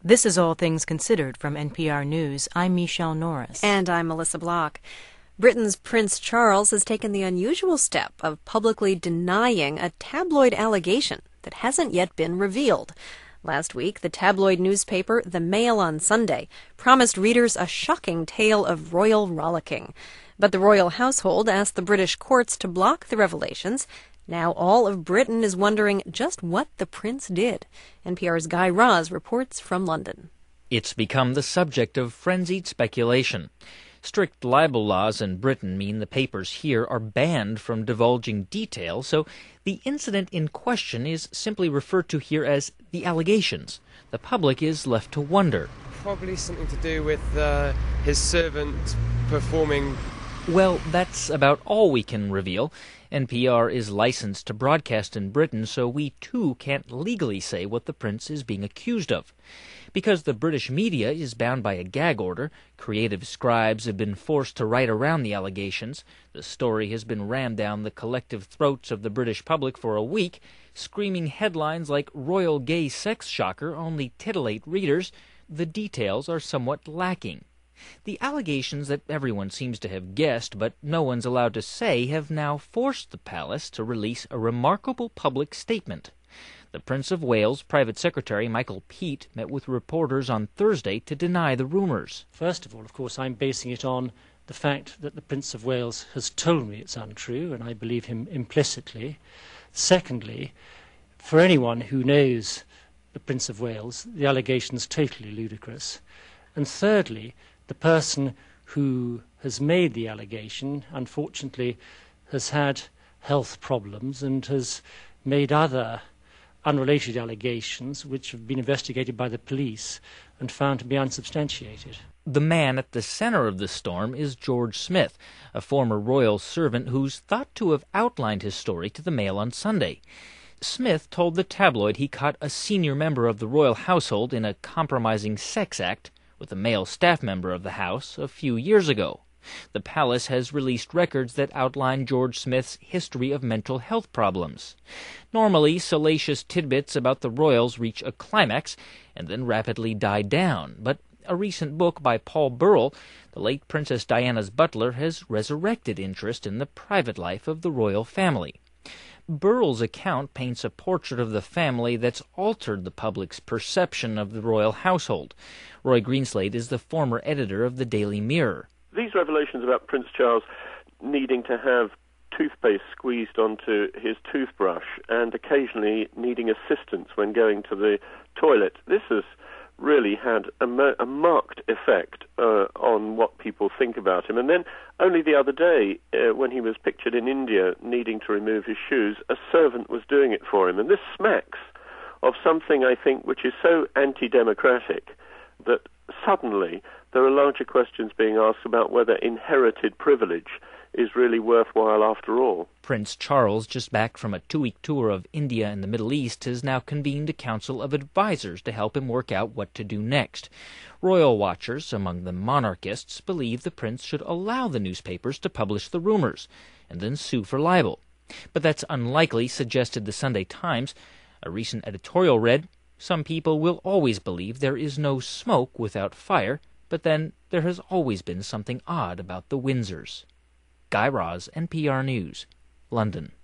This is All Things Considered from NPR News. I'm Michelle Norris. And I'm Melissa Block. Britain's Prince Charles has taken the unusual step of publicly denying a tabloid allegation that hasn't yet been revealed. Last week, the tabloid newspaper The Mail on Sunday promised readers a shocking tale of royal rollicking. But the royal household asked the British courts to block the revelations. Now all of Britain is wondering just what the prince did. NPR's Guy Raz reports from London. It's become the subject of frenzied speculation. Strict libel laws in Britain mean the papers here are banned from divulging details, so the incident in question is simply referred to here as the allegations. The public is left to wonder. Probably something to do with his servant performing. Well, that's about all we can reveal. NPR is licensed to broadcast in Britain, so we too can't legally say what the prince is being accused of. Because the British media is bound by a gag order, creative scribes have been forced to write around the allegations, the story has been rammed down the collective throats of the British public for a week, screaming headlines like "Royal Gay Sex Shocker" only titillate readers, the details are somewhat lacking. The allegations that everyone seems to have guessed, but no one's allowed to say, have now forced the palace to release a remarkable public statement. The Prince of Wales' private secretary, Michael Peet, met with reporters on Thursday to deny the rumours. First of all, of course, I'm basing it on the fact that the Prince of Wales has told me it's untrue, and I believe him implicitly. Secondly, for anyone who knows the Prince of Wales, the allegation's totally ludicrous. And thirdly, the person who has made the allegation, unfortunately, has had health problems and has made other unrelated allegations which have been investigated by the police and found to be unsubstantiated. The man at the center of the storm is George Smith, a former royal servant who's thought to have outlined his story to the Mail on Sunday. Smith told the tabloid he caught a senior member of the royal household in a compromising sex act with a male staff member of the house a few years ago. The palace has released records that outline George Smith's history of mental health problems. Normally, salacious tidbits about the royals reach a climax and then rapidly die down, but a recent book by Paul Burrell, the late Princess Diana's butler, has resurrected interest in the private life of the royal family. Burrell's account paints a portrait of the family that's altered the public's perception of the royal household. Roy Greenslade is the former editor of the Daily Mirror. These revelations about Prince Charles needing to have toothpaste squeezed onto his toothbrush and occasionally needing assistance when going to the toilet, this has really had a marked effect on what people think about him. And then only the other day, when he was pictured in India needing to remove his shoes, a servant was doing it for him. And this smacks of something, I think, which is so anti-democratic that suddenly there are larger questions being asked about whether inherited privilege is really worthwhile after all. Prince Charles, just back from a 2-week tour of India and the Middle East, has now convened a council of advisors to help him work out what to do next. Royal watchers, among them monarchists, believe the prince should allow the newspapers to publish the rumors and then sue for libel. But that's unlikely, suggested the Sunday Times. A recent editorial read, "Some people will always believe there is no smoke without fire, but then there has always been something odd about the Windsors." Guy Raz, NPR News, London.